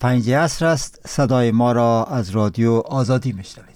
5 عصر است. صدای ما را از رادیو آزادی میشنوید.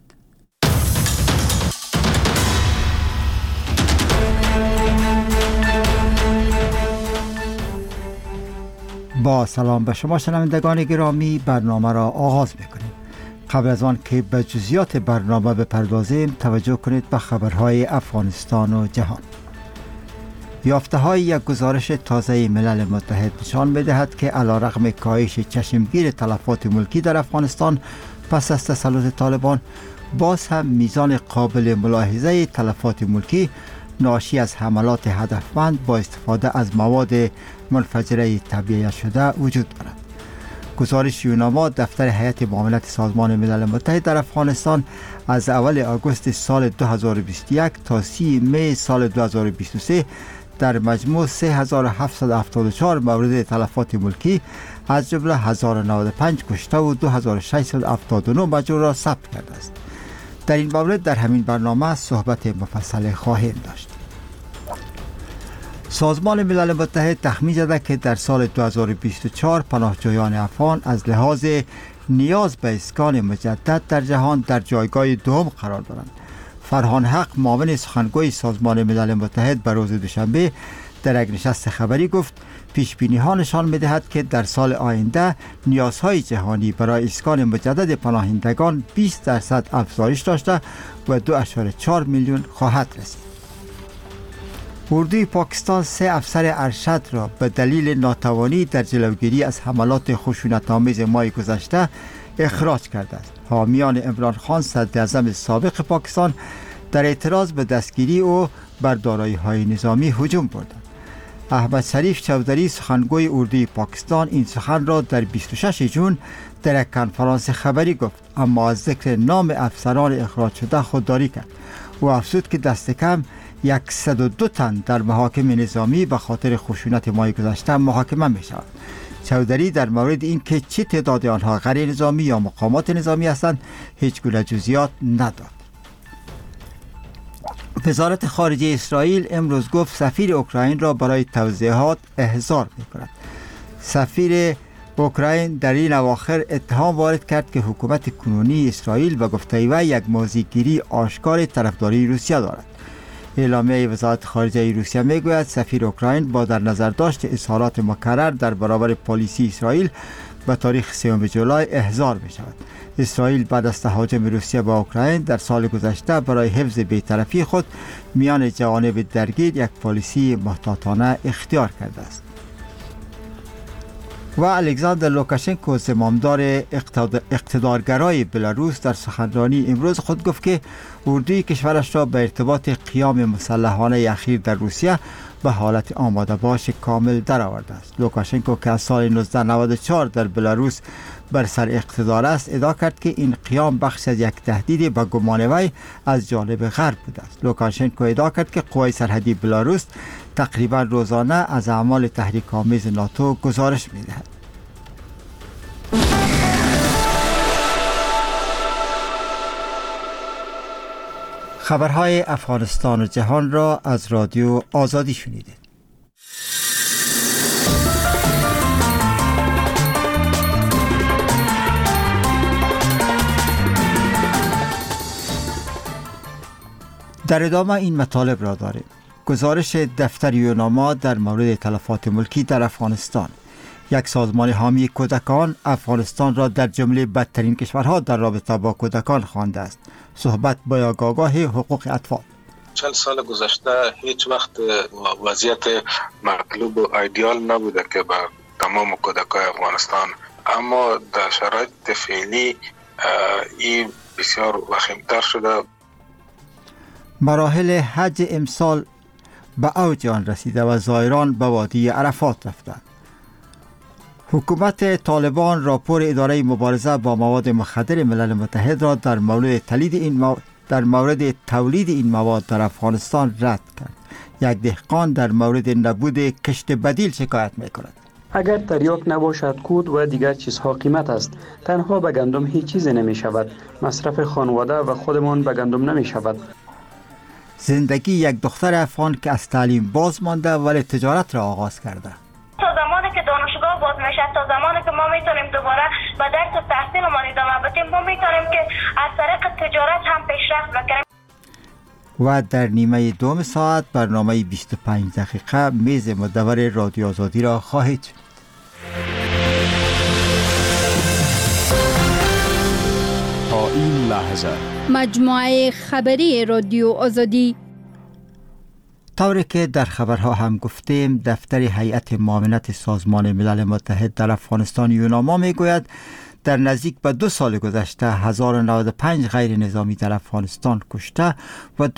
با سلام به شما شنوندگان گرامی، برنامه را آغاز میکنیم. قبل از آن که به جزئیات برنامه بپردازیم، توجه کنید به خبرهای افغانستان و جهان. یافته های یک گزارش تازه ملل متحد نشان می‌دهد که علیرغم کاهش چشمگیر تلفات ملکی در افغانستان پس از تسلط طالبان، باز هم میزان قابل ملاحظه تلفات ملکی ناشی از حملات هدفمند با استفاده از مواد منفجره تبیه شده وجود دارد. گزارش یوناما دفتر هیئت معاملات سازمان ملل متحد در افغانستان از اول آگوست سال 2021 تا 30 می سال 2023 در مجموع 3774 مورد تلفات ملکی از جمله 1095 کشته و 2679 مجروح را ثبت کرده است. در این مورد در همین برنامه صحبت مفصل خواهیم داشت. سازمان ملل متحد تخمین زده که در سال 2024 پناهجویان افغان از لحاظ نیاز به اسکان مجدد در جهان در جایگاه دوم قرار دارند. فرهان حق، معاون سخنگوی سازمان ملل متحد، به روز دوشنبه در یک نشست خبری گفت پیشبینی ها نشان می‌دهد که در سال آینده نیازهای جهانی برای اسکان مجدد پناهندگان 20% افزایش داشته و 2.4 میلیون خواهد رسید. اردوی پاکستان 3 افسر ارشد را به دلیل ناتوانی در جلوگیری از حملات خشونت‌آمیز ماه گذشته اخراج کرده است. حامیان عمران خان صدراعظم سابق پاکستان در اعتراض به دستگیری او بر دارایی‌های نظامی هجوم بردند. احمد شریف چودری، سخنگوی اردوی پاکستان، این سخن را در 26 جون در یک کنفرانس خبری گفت، اما از ذکر نام افسران اخراج شده خودداری کرد و افزود که دست کم 102 تن در محاکم نظامی به خاطر خشونت ماه گذشته محاکمه می شود. چودری در مورد این که چه تعداد آنها غیر نظامی یا مقامات نظامی هستند هیچ گونه جزئیات نداد. وزارت خارجه اسرائیل امروز گفت سفیر اوکراین را برای توضیحات احضار می کند. سفیر اوکراین در این اواخر اتهام وارد کرد که حکومت کنونی اسرائیل به گفته او یک موضع‌گیری آشکار طرفداری روسیه دارد. اعلامیه وزارت خارجه روسیه میگوید سفیر اوکراین با در نظر داشت اظهارات مکرر در برابر پالیسی اسرائیل به تاریخ 3 جولای احضار می شود. اسرائیل بعد از تهاجم روسیه به اوکراین در سال گذشته برای حفظ بی‌طرفی خود میان جوانب درگیر یک پالیسی محتاطانه اختیار کرده است. و الکساندر لوکاشنکو، زمامدار اقتدارگرای بلاروس، در سخنرانی امروز خود گفت که اردوی کشورش را به ارتباط قیام مسلحانه اخیر در روسیه به حالت آماده باش کامل درآورده است. لوکاشنکو که از سال 1994 در بلاروس بر سر اقتدار است، ادعا کرد که این قیام بخش از یک تهدید به گمان وی از جانب غرب بوده است. لوکاشنکو ادعا کرد که قوای سرحدی بلاروس تقریبا روزانه از اعمال تحریک‌آمیز ناتو گزارش می‌دهد. خبرهای افغانستان و جهان را از رادیو آزادی شنیدید. در ادامه این مطالب را داریم. گزارش دفتر یوناما در مورد تلفات ملکی در افغانستان. یک سازمان حامی کودکان افغانستان را در جمله بدترین کشورها در رابطه با کودکان خوانده است. صحبت با آگاه حقوق اطفال. 40 سال گذشته هیچ وقت وضعیت مطلوب و ایدئال نبوده که بر تمام کودکان افغانستان، اما در شرایط فعلی این بسیار وخیمتر شده. مراحل حج امسال به اوج آن رسیده و زائران به وادی عرفات رفتند. حکومت طالبان راپور اداره مبارزه با مواد مخدر ملل متحد را در مورد تولید این مواد در افغانستان رد کرد. یک دهقان در مورد نبود کشت بدیل شکایت می‌کند. اگر تریاک نباشد کود و دیگر چیزها قیمت است. تنها به گندم هیچ چیز نمی شود. مصرف خانواده و خودمان به گندم نمی شود. زندگی یک دختر افغان که از تعلیم باز مانده ولی تجارت را آغاز کرده. تا زمانی که دانشگاه باز میشه، تا زمانی که ما میتونیم دوباره به درس و تحصیلمان ادامه بدیم ما میتونیم که از طریق تجارت هم پیشرفت بکنیم. و در نیمه دوم ساعت برنامه 25 دقیقه میز مدور رادیو آزادی را خواهید شنید. تا این لحظه مجموعه خبری رادیو آزادی. طوری که در خبرها هم گفتیم، دفتر هیئت معاونت سازمان ملل متحد در افغانستان یوناما میگوید در نزدیک به 2 سال گذشته 1095 غیر نظامی در افغانستان کشته و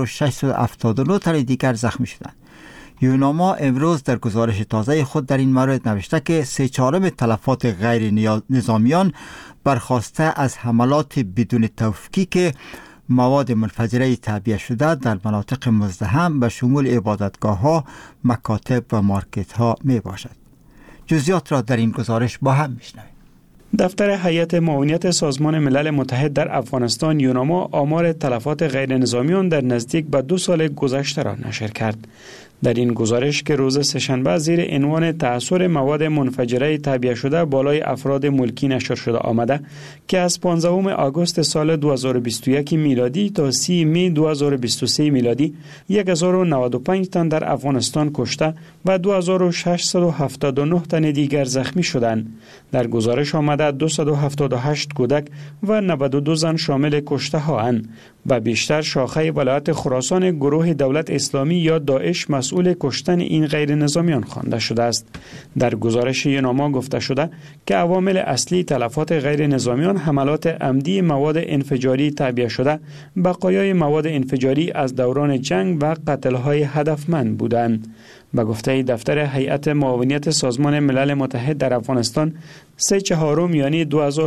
2679 تن دیگر زخمی شدند. یوناما امروز در گزارش تازه خود در این مورد نوشته که 3/4 تلفات غیر نظامیان برخواسته از حملات بدون تفکیک مواد منفجره تعبیه شده در مناطق مزدحم به شمول عبادتگاه‌ها، مکاتب و مارکت‌ها می باشد. جزئیات را در این گزارش با هم میشنویم. دفتر هیئت معاونت سازمان ملل متحد در افغانستان یوناما آمار تلفات غیر نظامیان در نزدیک به 2 سال گذشته را نشر کرد. در این گزارش که روز سه‌شنبه زیر عنوان تأثیر مواد منفجره تعبیه شده بالای افراد ملکی نشر شده آمده که از 15 آگوست سال 2021 میلادی تا 30 می 2023 میلادی 1095 تن در افغانستان کشته و 2679 تن دیگر زخمی شدند. در گزارش آمده 278 کودک و 92 زن شامل کشته ها اند و بیشتر شاخه ولایت خراسان گروه دولت اسلامی یا داعش مسئول کشتن این غیر نظامیان خوانده شده است. در گزارش یوناما گفته شده که عوامل اصلی تلفات غیر نظامیان حملات عمدی مواد انفجاری تعبیه شده، بقایای مواد انفجاری از دوران جنگ و قتل‌های هدفمند بودند. به گفته دفتر هیئت معاونت سازمان ملل متحد در افغانستان 3/4 یعنی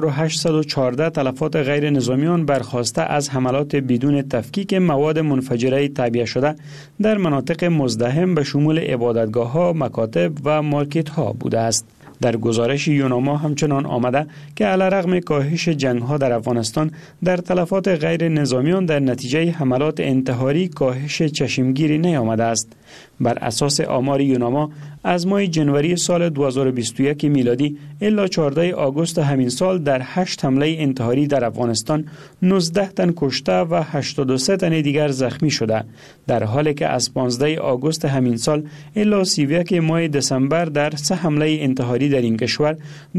2814 تلفات غیر نظامیان برخواسته از حملات بدون تفکیک مواد منفجره تعبیه شده در مناطق مزدحم به شمول عبادتگاه‌ها، مکاتب و مارکت‌ها بوده است. در گزارش یوناما همچنان آمده که علیرغم کاهش جنگ‌ها در افغانستان در تلفات غیر نظامیان در نتیجه حملات انتحاری کاهش چشمگیری نیامده است. بر اساس آمار یوناما از ماه جنوری سال 2021 میلادی الی 14 آگوست همین سال در 8 حمله انتحاری در افغانستان 19 تن کشته و 83 تن دیگر زخمی شده، در حالی که از 15 آگوست همین سال الی 31 ماه دسامبر در 3 حمله انتحاری در این کشور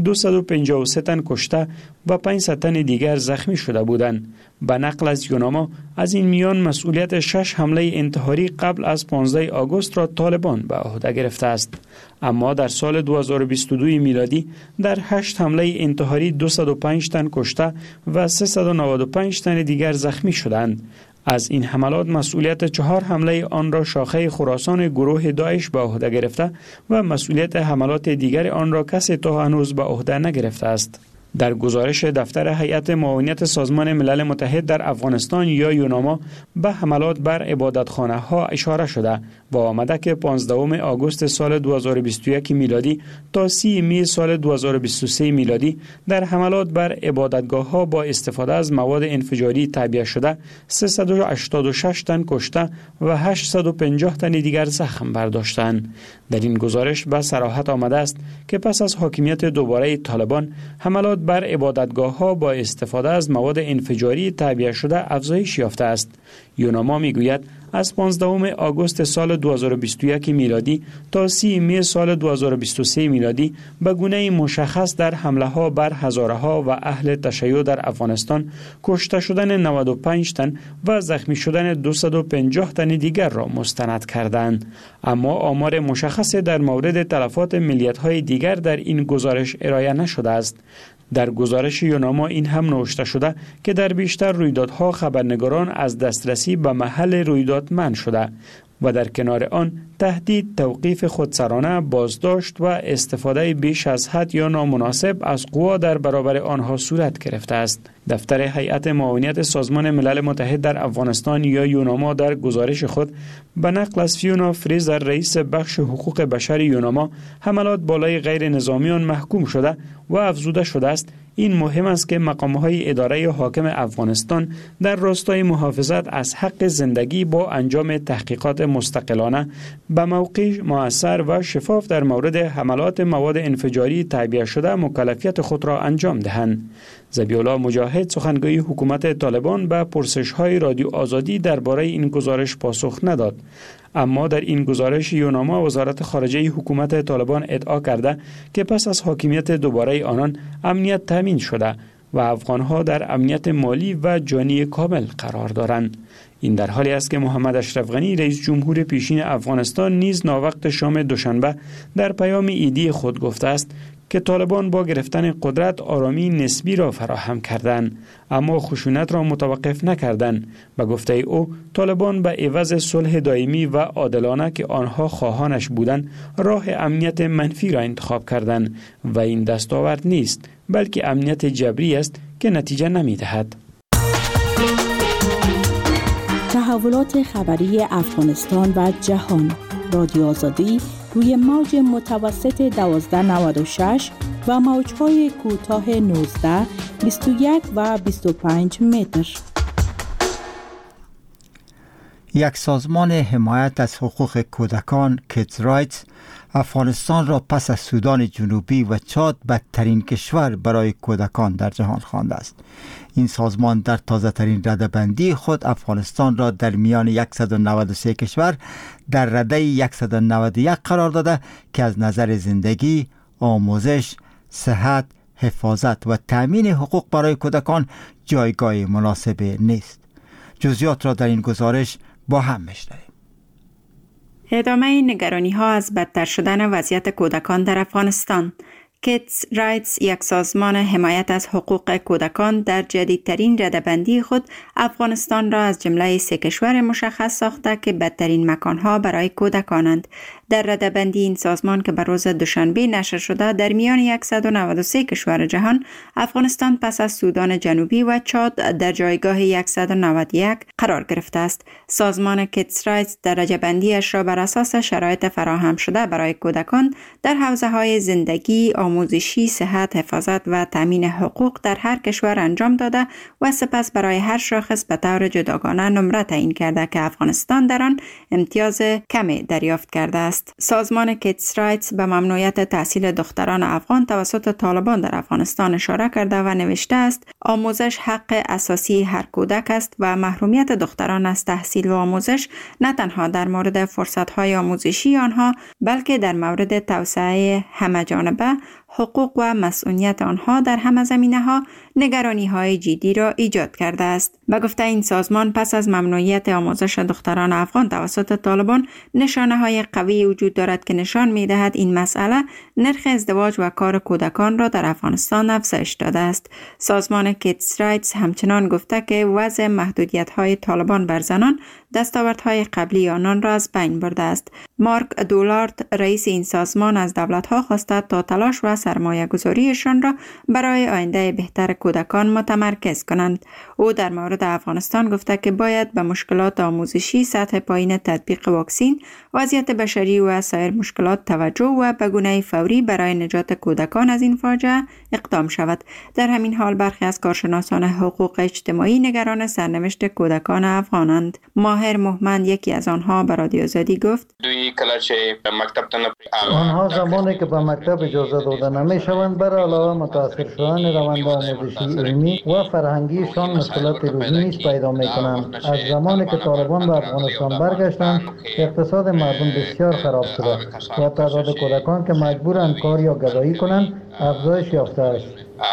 253 تن کشته و 500 تن دیگر زخمی شده بودند. به نقل از یوناما از این میان مسئولیت 6 حمله انتحاری قبل از 15 آگوست را طالبان به عهده گرفته است. اما در سال 2022 میلادی در 8 حمله انتحاری 205 تن کشته و 395 تن دیگر زخمی شدند. از این حملات مسئولیت 4 حمله آن را شاخه خراسان گروه داعش به عهده گرفته و مسئولیت حملات دیگر آن را کسی تا هنوز به عهده نگرفته است. در گزارش دفتر هیئت معاونت سازمان ملل متحد در افغانستان یا یوناما به حملات بر عبادتخانه ها اشاره شده و آمده که 15 آگوست سال 2021 میلادی تا 30 می سال 2023 میلادی در حملات بر عبادتگاه ها با استفاده از مواد انفجاری تعبیه شده 386 تن کشته و 850 تن دیگر زخم برداشتند. در این گزارش به صراحت آمده است که پس از حاکمیت دوباره طالبان حملات بر عبادتگاه ها با استفاده از مواد انفجاری تعبیه شده افزایش یافته است. یوناما میگوید از 15 آگوست سال 2021 میلادی تا 30 می سال 2023 میلادی به گونه مشخص در حمله ها بر هزاره ها و اهل تشیع در افغانستان کشته شدن 95 تن و زخمی شدن 250 تن دیگر را مستند کردند. اما آمار مشخص در مورد تلفات ملیت های دیگر در این گزارش ارائه نشده است. در گزارش یوناما این هم نوشته شده که در بیشتر رویدادها خبرنگاران از دسترسی به محل رویداد منع شده و در کنار آن تهدید، توقیف خودسرانه، بازداشت و استفاده بیش از حد یا نامناسب از قوا در برابر آنها صورت گرفته است. دفتر هیئت معاونت سازمان ملل متحد در افغانستان یا یوناما در گزارش خود به نقل از فیونا فریزر رئیس بخش حقوق بشر یوناما حملات بالای غیر نظامیان محکوم شده و افزوده شده است این مهم است که مقام‌های اداره حاکم افغانستان در راستای محافظت از حق زندگی با انجام تحقیقات مستقلانه به موقع مؤثر و شفاف در مورد حملات مواد انفجاری تعبیه شده مکلفیت خود را انجام دهند. ذبیح‌الله مجاهد سخنگوی حکومت طالبان به پرسش‌های رادیو آزادی درباره این گزارش پاسخ نداد. اما در این گزارش یوناما وزارت خارجه حکومت طالبان ادعا کرده که پس از حاکمیت دوباره آنان امنیت تامین شده و افغانها در امنیت مالی و جانی کامل قرار دارند. این در حالی است که محمد اشرف غنی رئیس جمهور پیشین افغانستان نیز ناوقت شام دوشنبه در پیام ایدی خود گفته است که طالبان با گرفتن قدرت آرامی نسبی را فراهم کردند، اما خشونت را متوقف نکردند. به گفته او طالبان به عوض صلح دائمی و عادلانه که آنها خواهانش بودند راه امنیت منفی را انتخاب کردند و این دستاورد نیست بلکه امنیت جبری است که نتیجه نمی‌دهد. تحولات خبری افغانستان و جهان. رادیو آزادی روی موج متوسط 1296 و موج‌های کوتاه 19، 21 و 25 متر. یک سازمان حمایت از حقوق کودکان کیدز رایتس افغانستان را پس از سودان جنوبی و چاد بدترین کشور برای کودکان در جهان خوانده است. این سازمان در تازه ترین رده‌بندی خود افغانستان را در میان 193 کشور در رده 191 قرار داده که از نظر زندگی، آموزش، صحت، حفاظت و تأمین حقوق برای کودکان جایگاه مناسب نیست. جزئیات را در این گزارش با هم میشنویم. ادامه نگرانی‌ها از بدتر شدن وضعیت کودکان در افغانستان. کیدز رایتس، یک سازمان حمایت از حقوق کودکان، در جدیدترین رده‌بندی خود افغانستان را از جمله 3 کشور مشخص ساخته که بدترین مکانها برای کودکانند. در رده‌بندی این سازمان که بر روز دوشنبه نشر شده، در میان 193 کشور جهان افغانستان پس از سودان جنوبی و چاد در جایگاه 191 قرار گرفته است. سازمان کیدز رایتس درجه بندیش را بر اساس شرایط فراهم شده برای کودکان در حوزه‌های زندگی، آموزشی، صحت، حفاظت و تامین حقوق در هر کشور انجام داده و سپس برای هر شاخص به طور جداگانه نمره تعیین کرده که افغانستان در آن امتیاز کمی دریافت کرده است. سازمان کیدز رایتس به ممنوعیت تحصیل دختران افغان توسط طالبان در افغانستان اشاره کرده و نوشته است: آموزش حق اساسی هر کودک است و محرومیت دختران از تحصیل و آموزش نه تنها در مورد فرصت‌های آموزشی آنها بلکه در مورد توسعه همه‌جانبه حقوق و مسئولیت آنها در همه زمینه‌ها نگرانی‌های جدی را ایجاد کرده است. به گفته این سازمان پس از ممنوعیت آموزش دختران افغان توسط طالبان نشانه‌های قوی وجود دارد که نشان می‌دهد این مسئله نرخ ازدواج و کار کودکان را در افغانستان افزایش داده است. سازمان کیدز رایتس همچنان گفته که وضع محدودیت‌های طالبان بر زنان دستاوردهای قبلی آنان را از بین برده است. مارک دولارد، رئیس این سازمان، از دولت‌ها خواسته تا تلاش و سرمایه گذاریشان را برای آینده بهتر کودکان متمرکز کنند. او در مورد افغانستان گفته که باید به مشکلات آموزشی، سطح پایین تطبیق واکسین، وضعیت بشری و سایر مشکلات توجه و به گونه فوری برای نجات کودکان از این فاجعه اقدام شود. در همین حال برخی از کارشناسان حقوق اجتماعی نگران سرنوشت کودکان افغانند. ماهر محمد، یکی از آنها، به رادیو آزادی گفت: آنها زمانی که به مکتب اجازه داده نمیشوند، بر علاوه متاثر شدن روند آموزشی، علمی و فرهنگیشان مشکلات روزی نیز پیدا میکنند. از زمانی که طالبان به افغانستان برگشتند، اقتصاد مردم بسیار خراب شده و تعداد کودکان که مجبورند کار یا گدایی کنند افزایش یافته است.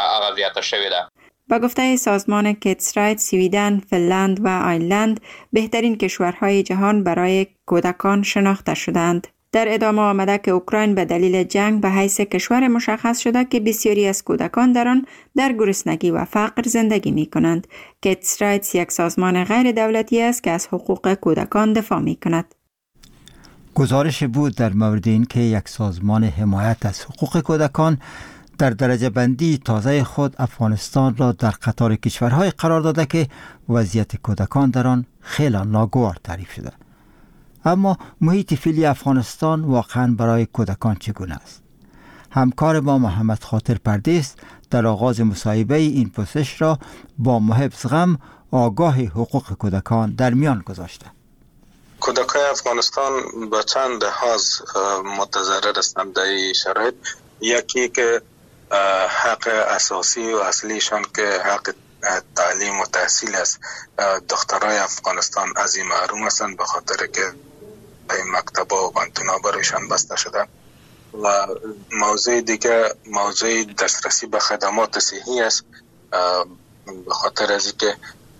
با گفته سازمان کیدز رایتس، سویدن، فنلند و آیرلند بهترین کشورهای جهان برای کودکان شناخته شدند. در ادامه آمده که اوکراین به دلیل جنگ به حیث کشور مشخص شده که بسیاری از کودکان در آن در گرسنگی و فقر زندگی می کنند. کیدز رایتس یک سازمان غیر دولتی است که از حقوق کودکان دفاع می کند. گزارش بود در مورد این که یک سازمان حمایت از حقوق کودکان در درجه بندی تازه خود افغانستان را در قطار کشورهای قرار داده که وضعیت کودکان در آن خیلی ناگوار تعریف شده. اما محیط فعلی افغانستان واقعا برای کودکان چگونه است؟ همکار ما محمد خاطر پردیس در آغاز مصاحبه این پرسش را با محب زغم آگاه حقوق کودکان در میان گذاشته. کودکان افغانستان به چند لحاظ متضرر هستند در این شرایط. یکی که حق اساسی و اصلیشان که حق تعلیم و تحصیل است، دخترای افغانستان از این محروم هستند به خاطر که این مکتب‌ها و بانتون‌ها برایشان بسته شده. و موضوع دیگه موضوع دسترسی به خدمات صحی است، به خاطر از اینکه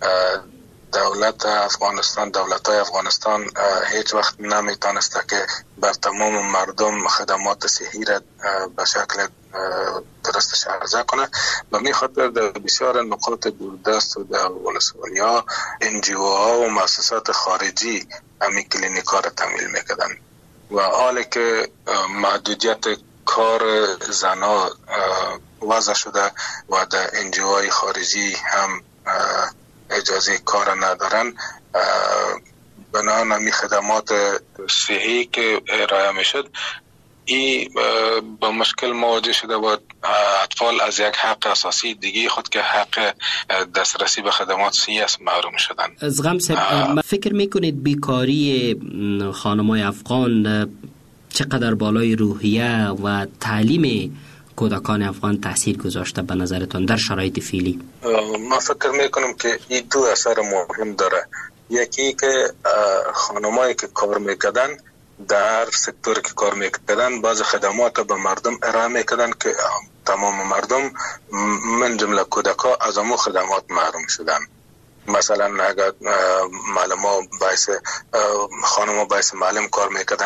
دولت‌های افغانستان هیچ وقت نمیتونسته که بر تمام مردم خدمات صحی را به شکل درستش عرضه کنه. به می خاطر در بسیار نقاط دوردست و در ولسوالی‌ها NGO ها و مؤسسات خارجی همین کلینیک‌ها را تمویل میکردن و حالی که محدودیت کار زنها وضع شده و در NGO های خارجی هم اجازه کار ندارن، بنابراین همی خدمات صحی که ارائه میشد این با مشکل مواجه شده و اطفال از یک حق اساسی دیگه خود که حق دسترسی به خدمات صحی است محروم شدن. زغم صاحب، فکر میکنید بیکاری خانم‌های افغان چقدر بالای روحیه و تعلیم کودکان افغان تاثیر گذاشته به نظرتون در شرایط فعلی؟ من فکر میکنم که این دو اثر مهم داره. یکی که خانمایی که کار میکردن در سکتور که کار میکردن بعض خدمات به مردم ارائه میکردن که تمام مردم من جمله کودکا از امو خدمات محروم شدن. مثلا اگر خانم‌ها باعث معلم کار میکردن،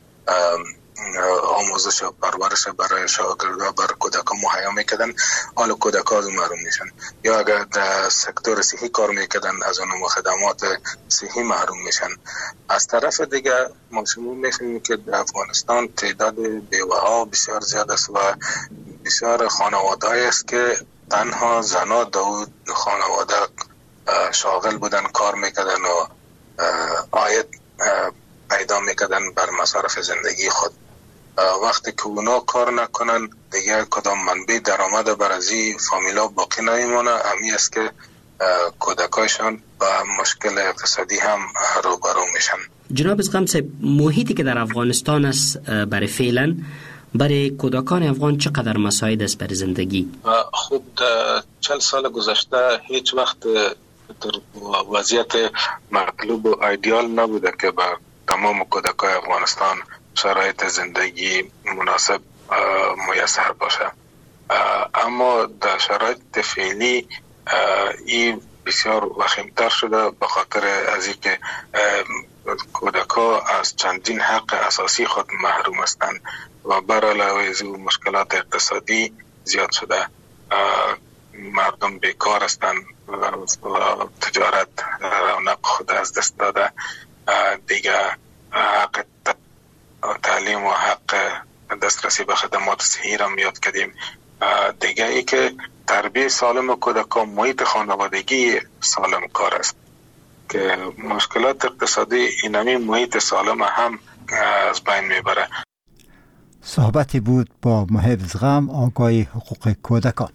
آموزش و پرورش برای شاگردان برای کودکان مهیا میکردن، حالا کودکان از محروم میشن. یا اگر در سکتور صحی کار میکردن از اون خدمات صحی محروم میشن. از طرف دیگه ما شما میفهمیم که در افغانستان تعداد بیوه ها بسیار زیاد است و بسیار خانواده است که تنها زنها داود خانواده شاغل بودن، کار میکردن و عاید پیدا میکردن بر مصارف زندگی خود. وقتی که اونا کار نکنن دیگه کدام منبع درآمد بر از این فامیلا باقی نمیمونه. همی است که کودکایشان با مشکل اقتصادی هم روبرو میشن. جناب زغم صاحب، محیطی که در افغانستان است برای فعلا برای کودکان افغان چقدر مساعد است برای زندگی؟ خود 40 سال گذشته هیچ وقت وضعیت مطلوب و ایدئال نبوده که بر تمام کودکان افغانستان شرایط زندگی مناسب میسر باشه. اما در شرایط فعلی این بسیار وخیمتر شده به خاطر از اینکه کودکان از چندین حق اساسی خود محروم هستند و بر علاوه از این مشکلات اقتصادی زیاد شده. مردم بیکار هستند و تجارت رونق خود از دست داده. دیگه حق تعلیم و حق دسترسی به خدمات صحی را میاد کردیم. دیگه ای که تربیت سالم کودکان، محیط خانوادگی سالم کار است که مشکلات اقتصادی اینمی محیط سالم هم از بین میبره. صحبتی بود با محب زغم، آگاه حقوق کودکان.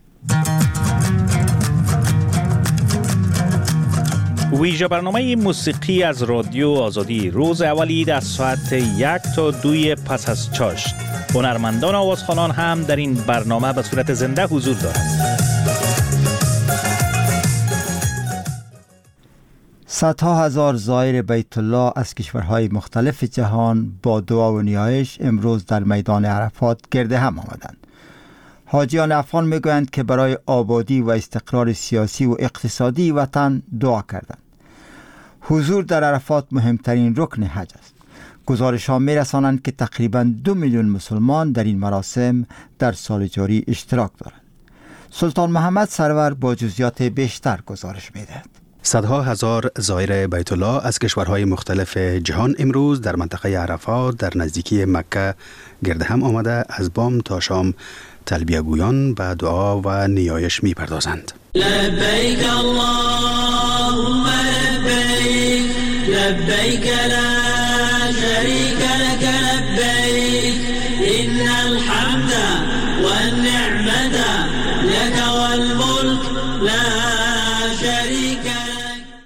ویژه برنامه موسیقی از رادیو آزادی روز اولی از ساعت 1 تا 2 پس از چاشت. هنرمندان و آوازخوانان هم در این برنامه به صورت زنده حضور دارند. صدها هزار زائر بیت الله از کشورهای مختلف جهان با دعا و نیایش امروز در میدان عرفات گرد هم آمدند. حاجیان افغان میگویند که برای آبادی و استقرار سیاسی و اقتصادی وطن دعا کردند. حضور در عرفات مهمترین رکن حج است. گزارش‌ها می‌رسانند که تقریباً 2 میلیون مسلمان در این مراسم در سال جاری اشتراک دارند. سلطان محمد سرور با جزئیات بیشتر گزارش می‌دهد. صدها هزار زائر بیت الله از کشورهای مختلف جهان امروز در منطقه عرفات در نزدیکی مکه گرد هم آمده از بام تا شام تلبیه گویان به دعا و نیایش می پردازند. لبیک اللهم لبیک لبیک لا شریک لک لبیک ان الحمد والنعمة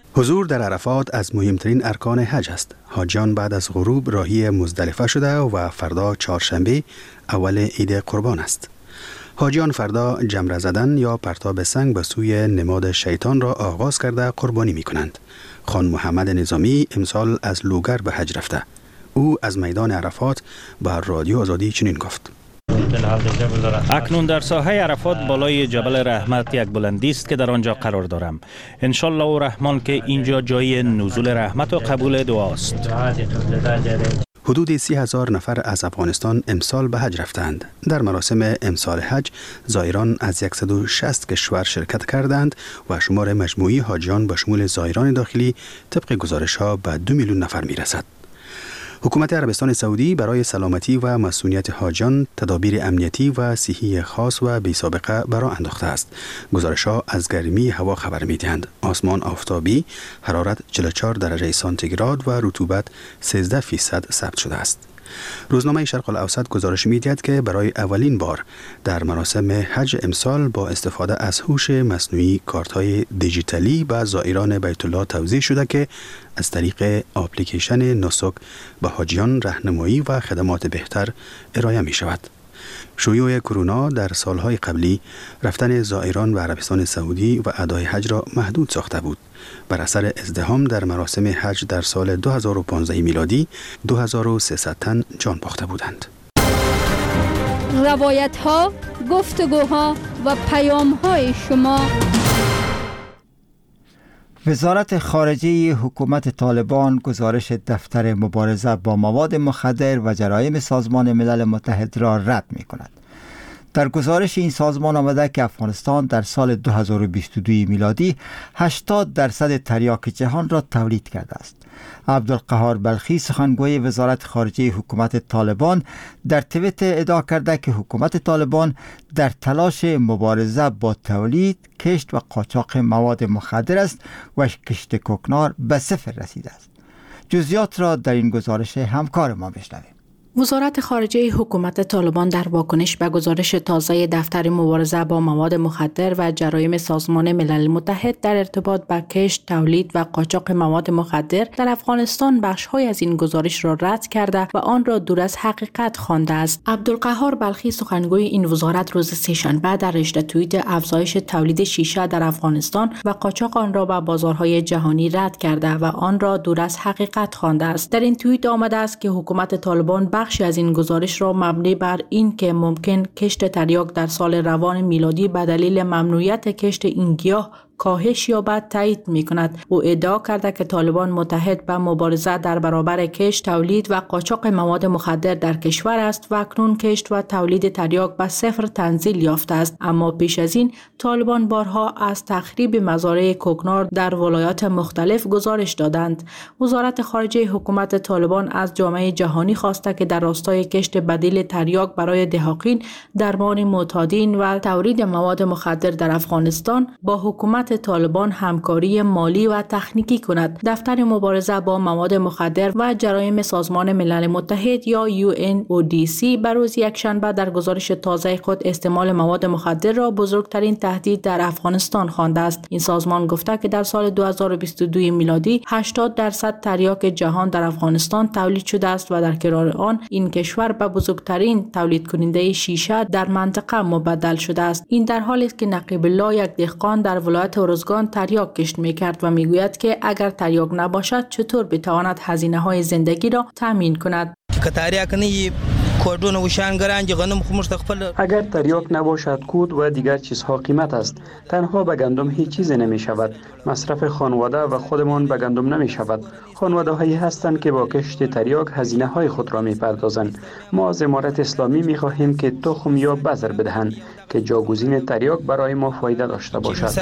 حضور در عرفات از مهمترین ارکان حج است. حاجیان بعد از غروب راهی مزدلفه شده و فردا چهارشنبه اول عید قربان است. حاجیان فردا جمره زدن یا پرتاب سنگ به سوی نماد شیطان را آغاز کرده قربانی می کنند. خان محمد نظامی امسال از لوگر به حج رفته. او از میدان عرفات به رادیو آزادی چنین گفت: اکنون در ساحه عرفات بالای جبل رحمت یک بلندی است که در آنجا قرار دارم. انشالله و رحمان که اینجا جای نزول رحمت و قبول دعاست. حدود 30,000 نفر از افغانستان امسال به حج رفتند. در مراسم امسال حج زائران از 160 کشور شرکت کردند و شمار مجموعی حاجیان به شمول زائران داخلی طبق گزارش‌ها به 2 میلیون نفر می‌رسد. حکومت عربستان سعودی برای سلامتی و مسئولیت حاجیان تدابیر امنیتی و صحی خاص و بی سابقه برآ انداخته است. گزارش‌ها از گرمی هوا خبر می‌دهند. آسمان آفتابی، حرارت 44 درجه سانتیگراد و رطوبت 13% ثبت شده است. روزنامه شرق الاوسط گزارش می‌دهد که برای اولین بار در مراسم حج امسال با استفاده از هوش مصنوعی کارت‌های دیجیتالی به زائران بیت الله توزیع شده که از طریق اپلیکیشن نسک به حاجیان راهنمایی و خدمات بهتر ارائه می‌شود. شیوع کرونا در سالهای قبلی رفتن زائران به عربستان سعودی و ادای حج را محدود ساخته بود. بر اثر ازدحام در مراسم حج در سال 2015 میلادی 2300 تن جان باخته بودند. روایت ها، گفتگوها و پیام های شما. وزارت خارجه حکومت طالبان گزارش دفتر مبارزه با مواد مخدر و جرایم سازمان ملل متحد را رد می کند. در گزارش این سازمان آمده که افغانستان در سال 2022 میلادی 80% تریاک جهان را تولید کرده است. عبدالقهار بلخی سخنگوی وزارت خارجه حکومت طالبان در توییت ادعا کرده که حکومت طالبان در تلاش مبارزه با تولید، کشت و قاچاق مواد مخدر است و کشت کوکنار به صفر رسیده است. جزئیات را در این گزارش همکار ما بشنویم. وزارت خارجه حکومت طالبان در واکنش به گزارش تازه دفتر مبارزه با مواد مخدر و جرایم سازمان ملل متحد در ارتباط با کشت، تولید و قاچاق مواد مخدر در افغانستان بخش‌های از این گزارش را رد کرده و آن را دور از حقیقت خوانده است. عبدالقهار بلخی سخنگوی این وزارت روز سه‌شنبه در رشته توییت افزایش تولید شیشه در افغانستان و قاچاق آن را به بازارهای جهانی رد کرده و آن را دور از حقیقت خوانده است. در این توییت آمده است که حکومت طالبان بخشی از این گزارش را مبنی بر این که ممکن کشت تریاک در سال روان میلادی به دلیل ممنوعیت کشت این گیاه کاهش یابد تایید می‌کند. او ادعا کرده که طالبان متحد به مبارزه در برابر کشت، تولید و قاچاق مواد مخدر در کشور است و اکنون کشت و تولید تریاک به صفر تنزیل یافته است. اما پیش از این طالبان بارها از تخریب مزارع کوکنار در ولایات مختلف گزارش دادند. وزارت خارجه حکومت طالبان از جامعه جهانی خواسته که در راستای کشت بدیل تریاک برای دهاقین، درمان معتادین و تولید مواد مخدر در افغانستان با حکومت طالبان همکاری مالی و تکنیکی کند. دفتر مبارزه با مواد مخدر و جرایم سازمان ملل متحد یا UNODC بر روز یکشنبه در گزارش تازه خود استعمال مواد مخدر را بزرگترین تهدید در افغانستان خوانده است. این سازمان گفته که در سال 2022 میلادی 80% تریاک جهان در افغانستان تولید شده است و در کنار آن این کشور به بزرگترین تولید کننده شیشه در منطقه مبدل شده است. این در حالی است که نقیب الله، یک دهقان در ولایت ارزگان، تریاک کشت می‌کرد و میگوید که اگر تریاک نباشد چطور بتواند هزینه‌های زندگی را تامین کند. اگر تریاک نباشد کود و دیگر چیزها قیمت است. تنها به گندم هیچ چیز نمی شود. مصرف خانواده و خودمان به گندم نمی شود. خانواده هایی هستند که با کشت تریاک هزینه های خود را می پردازند. ما از امارت اسلامی می خواهیم که تخم یا بذر بدهند که جاگزین تریاک برای ما فایده داشته باشد.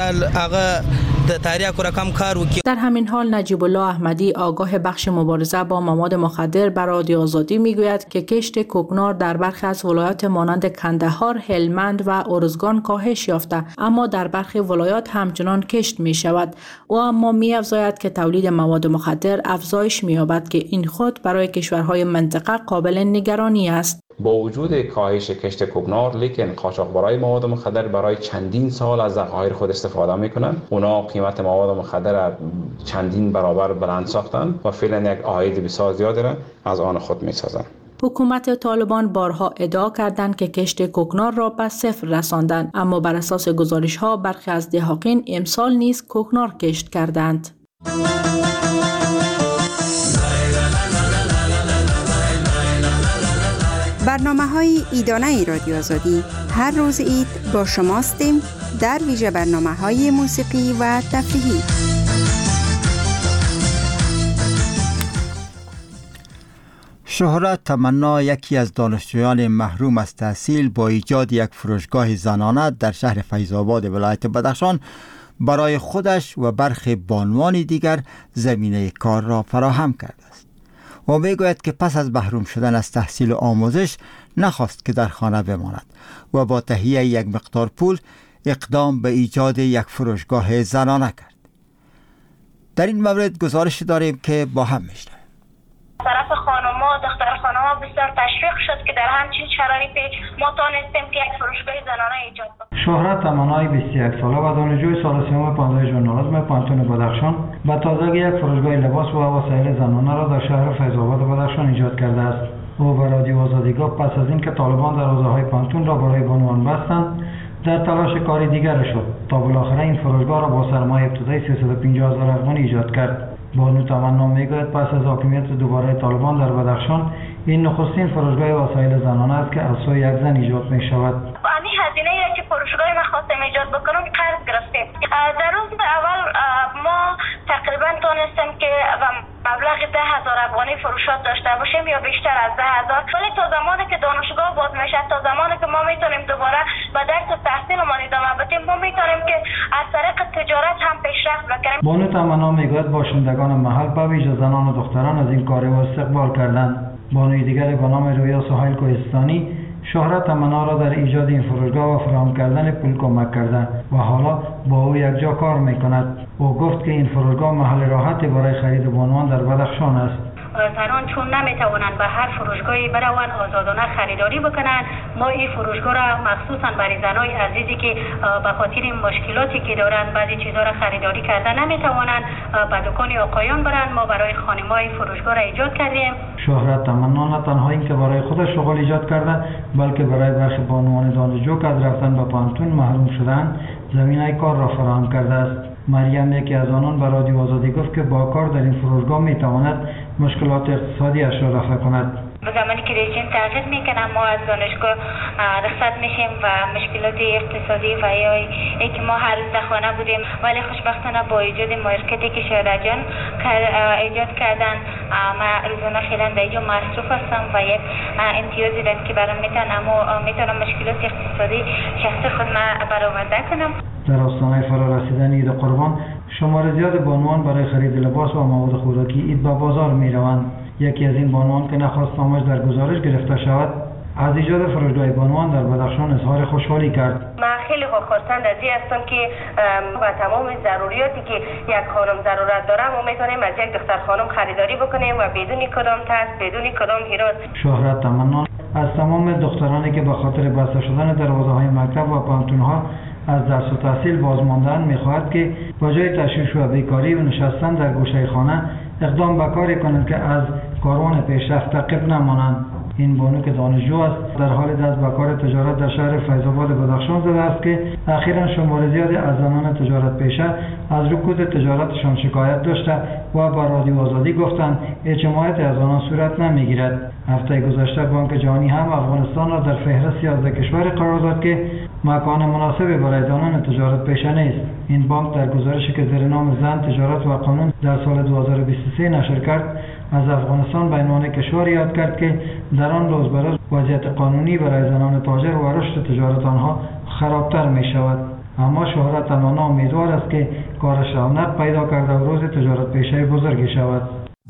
در همین حال نجیب الله احمدی، آگاه بخش مبارزه با مواد مخدر، بر رادیو آزادی میگوید که کشت کوکنار در برخی از ولایات مانند کندهار، هلمند و ارزگان کاهش یافته، اما در برخی ولایات همچنان کشت می شود. او اما می افزاید که تولید مواد مخدر افزایش می یابد که این خود برای کشورهای منطقه قابل نگرانی است. با وجود کاهش کشت کوکنار لیکن قاچاقبرای مواد مخدر برای چندین سال از ذخایر خود استفاده میکنن. اونا قیمت مواد مخدر را چندین برابر بلند ساختن و فعلا یک عاید بسیار زیادی را از آن خود میسازن. حکومت طالبان بارها ادعا کردند که کشت کوکنار را به صفر رساندند، اما بر اساس گزارش‌ها برخی از دهاقین امسال نیز کوکنار کشت کردند. برنامه‌های عیدانه رادیو آزادی هر روز عید با شماستیم در ویژه برنامه‌های موسیقی و تفریحی. شهرت تمنا، یکی از دانشجویان محروم از تحصیل، با ایجاد یک فروشگاه زنانه در شهر فیض‌آباد ولایت بدخشان برای خودش و برخی بانوان دیگر زمینه کار را فراهم کرده است و میگوید که پس از محروم شدن از تحصیل و آموزش نخواست که در خانه بماند و با تهیه یک مقدار پول اقدام به ایجاد یک فروشگاه زنانه کرد. در این مورد گزارش داریم که با هم میشنویم. طرف خانوما، دختر خانوما بسیار تشویق شد که در همچین شرایطی ما توانستیم که یک فروشگاه زنانه ایجاد کنیم. شهرت تمنای 21 ساله و دانشجوی سال سوم 15 ژورنالیسم پانتون بدخشان به تازگی یک فروشگاه لباس و وسایل زنانه را در شهر فیض‌آباد بدخشان ایجاد کرده است. او به رادیو آزادی گفت پس از اینکه طالبان دروازه‌های پانتون را برای بانوان بستند، در تلاش کاری دیگر شد تا بالاخره این فروشگاه را با سرمایه ابتدایی 350,000 افغانی ایجاد کرد. بانو تمنا میگوید پس از حاکمیت دوباره طالبان در بدخشان این نخستین فروشگاه وسایل زنانه است که از سوی یک زن ایجاد می شود. همین هزینه ای که فروشگاه ما خواستیم ایجاد بکنم قرض گرفتیم. در روز اول ما تقریبا تونستیم که مبلغ 10,000 افغانی فروشات داشته باشیم یا بیشتر از 10,000، ولی تا زمانی که دانشگاه باز میشه، تا زمانی که ما میتونیم دوباره به درس و تحصیلمان ادامه بدیم، ما میتونیم که از طریق تجارت هم پیشرفت بکنیم. بانو تمنا میگوید باشندگان محل به ویژه زنان و دختران از این کار استقبال کردند. بانوی دیگری به نام رویا سهیل کوهستانی شهرت تمنا را در ایجاد این فروشگاه و فراهم کردن پول کمک کرده و حالا با او یک جا کار میکند. او گفت که این فروشگاه محل راحتی برای خرید بانوان در بدخشان است. زنان چون نمیتوانند به هر فروشگاهی بروند آزادانه خریداری بکنند، ما این فروشگاه را مخصوصا برای زنای عزیزی که به خاطر مشکلاتی که دارند بعضی چیزا را خریداری کرده نمیتوانند به دکان آقایان برند، ما برای خانم‌های فروشگاه را ایجاد کردیم. شهرت تمنا نه تنها اینکه برای خودش شغل ایجاد کرده، بلکه برای برخی بانوان دانشجو که از رفتن به پانتون محروم شدند زمینه کار را فراهم کرده است. مریم یکی از آنان به رادیو آزادی گفت که با کار در این فروشگاه میتواند مشکلات اقتصادی اش را رفع کند. به زمانی که رژیم تغییر میکنه ما از دانشگاه رخصت میشیم و مشکلات اقتصادی و یا اینکه ما هر روز در خانه بودیم، ولی خوشبختانه با ایجاد مارکتی که شهرت جان ایجاد کردن ما روزانه خیلی در اینجا مصروف هستم و یک امتیازی دست که برام میتونم مشکلات اقتصادی شخصی خود ما برآورده کنم. در آستانه فرا رسیدن عید قربان شمار زیاد بانوان برای خرید لباس و مواد خوراکی عید به بازار می روند. یکی از این بانوان که نخواست نامش در گزارش گرفته شود از ایجاد فروشگاه بانوان در بدخشان اظهار خوشحالی کرد. من خیلی خرسند از این هستم که با تمام ضروریاتی که یک خانم ضرورت داره ما میتونیم از یک دختر خانم خریداری بکنیم و بدون کدام ترس، بدون کدام هراس. شهرت تمنا از تمام دخترانی که به خاطر بسته شدن دروازه‌های مکتب و پانتون‌ها از درس و تحصیل باز ماندن می‌خواهد که با جای تشویش و بیکاری و نشستن در گوشه خانه اقدام به کاری کنند که از کاروان پیشرفت تعقیب نمانند. این بانو که دانشجو است در حال دست به کار تجارت در شهر فیض‌آباد بدخشان زده است که اخیراً شمار زیادی از زنان تجارت پیشه از رکود تجارتشان شکایت داشته و با رادیو آزادی گفتند اجتماعیت از آنان صورت نمیگیرد. هفته گذشته بانک جهانی هم افغانستان را در فهرست 11 کشور قرار داد که مکان مناسبی برای زنان تجارت پیشه نیست. این بانک در گزارشی که زیر نام زن تجارت و قانون در سال 2023 نشر کرد از افغانستان به عنوان کشوری یاد کرد که در آن روز به روز وضعیت قانونی برای زنان تاجر و رشد تجارت آنها خرابتر می شود. اما شهرت تمنا امیدوار است که کارش رونق پیدا کرده و روز تجارت پیشه بزرگی شود.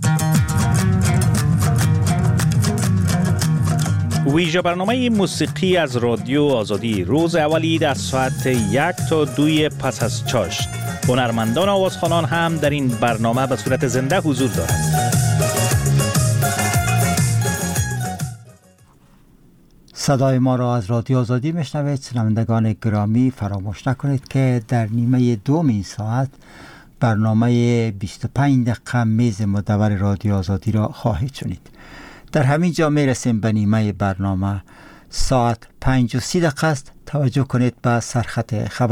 ویژه برنامه موسیقی از رادیو آزادی روز اول عید از ساعت 1 تا 2 پس از چاشت. هنرمندان آوازخوانان هم در این برنامه به صورت زنده حضور دارند. صدای ما را از رادیو آزادی میشنوید. شنوندگان گرامی، فراموش نکنید که در نیمه دوم این ساعت برنامه 25 دقیقه میز مدور رادیو آزادی را خواهید شنید. در همین جا میرسیم به نیمه برنامه. ساعت 5:30 است. توجه کنید به سرخط خبر.